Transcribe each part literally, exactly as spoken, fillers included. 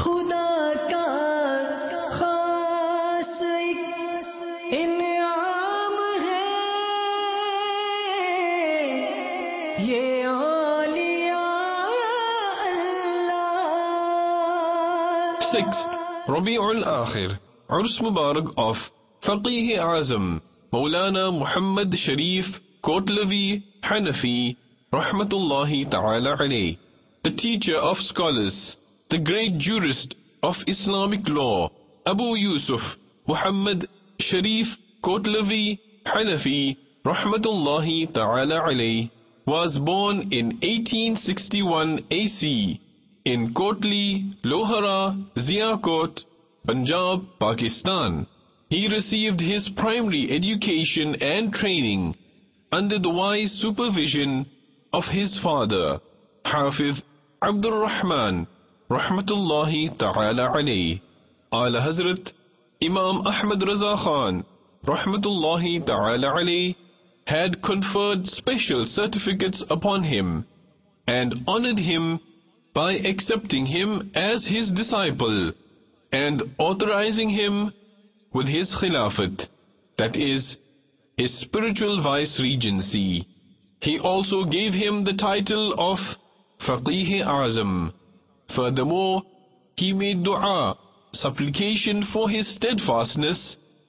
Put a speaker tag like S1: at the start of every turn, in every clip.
S1: खुदा का खास एक इनाम है ये औलिया अल्लाह।
S2: Sixth, Rabi'ul Akhir, Urs Mubarak of Faqih Azam, Maulana Muhammad Sharif Kotlavi Hanafi, Rahmatullahi Ta'ala alayh, the teacher of scholars, the great jurist of Islamic law, Abu Yusuf Muhammad Sharif Kotlavi Hanafi, Rahmatullahi Ta'ala alayh, was born in eighteen sixty-one A C in Kotli, Lohara, Ziakot, Punjab, Pakistan. He received his primary education and training under the wise supervision of his father, Hafiz Abdul Rahman, Rahmatullahi Ta'ala alayh. Ala Hazrat Imam Ahmad Raza Khan, Rahmatullahi Ta'ala alayh, had conferred special certificates upon him and honored him by accepting him as his disciple and authorizing him with his khilafat, that is, his spiritual vice-regency. He also gave him the title of Faqih Azam. Furthermore, he made dua, supplication for his steadfastness,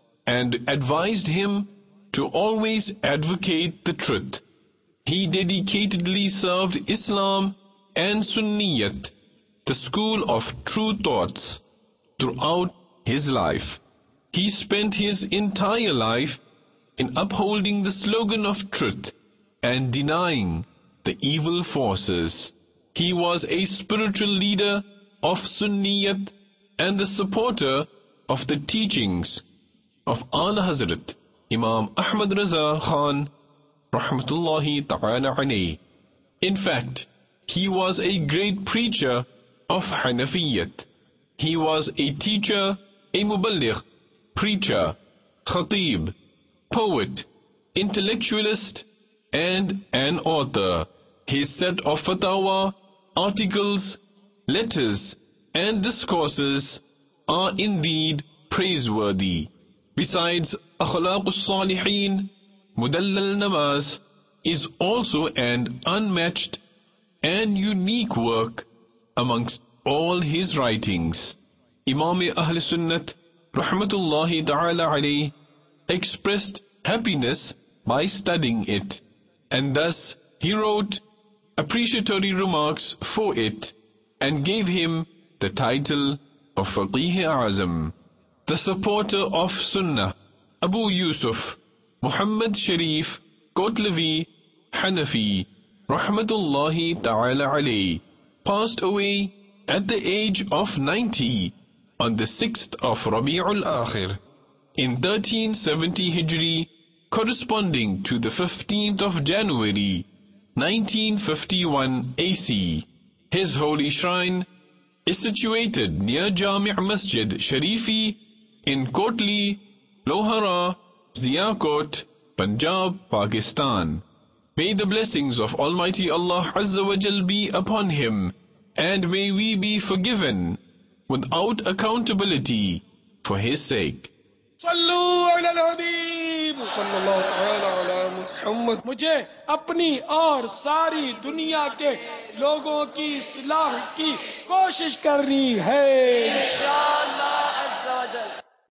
S2: and advised him to always advocate the truth. He dedicatedly served Islam and Sunniyat, the school of true thoughts, throughout his life. He spent his entire life in upholding the slogan of truth and denying the evil forces. He was a spiritual leader of Sunniyat and the supporter of the teachings of Ala Hazrat Imam Ahmad Raza Khan, Rahmatullahi Ta'ala alayh. In fact, he was a great preacher of Hanafiyat. He was a teacher, a muballigh, preacher, khatib, poet, intellectualist, and an author. His set of fatwa, articles, letters, and discourses are indeed praiseworthy. Besides, Akhlaqus Salihin, Mudallal Namaz is also an unmatched and unique work amongst all his writings. Imam Ahl Sunnat, Rahmatullahi Ta'ala alayh, expressed happiness by studying it, and thus he wrote appreciatory remarks for it and gave him the title of Faqih Azam. The supporter of Sunnah, Abu Yusuf Muhammad Sharif Kotlavi Hanafi, Rahmatullahi Ta'ala alayh, passed away at the age of ninety on the sixth of Rabi'ul Akhir in thirteen seventy Hijri, corresponding to the fifteenth of January nineteen fifty-one A C. His holy shrine is situated near Jami' Masjid Sharifi in Kotli, Lohara, Ziakot, Punjab, Pakistan. May the blessings of Almighty Allah Azza wa Jal be upon him, and may we be forgiven without accountability for his sake.
S3: Sallu अलल हबीब सल्लल्लाहु तआला अला मुहम्मद। मुझे अपनी और सारी दुनिया के लोगों की इस्लाह की कोशिश करनी है।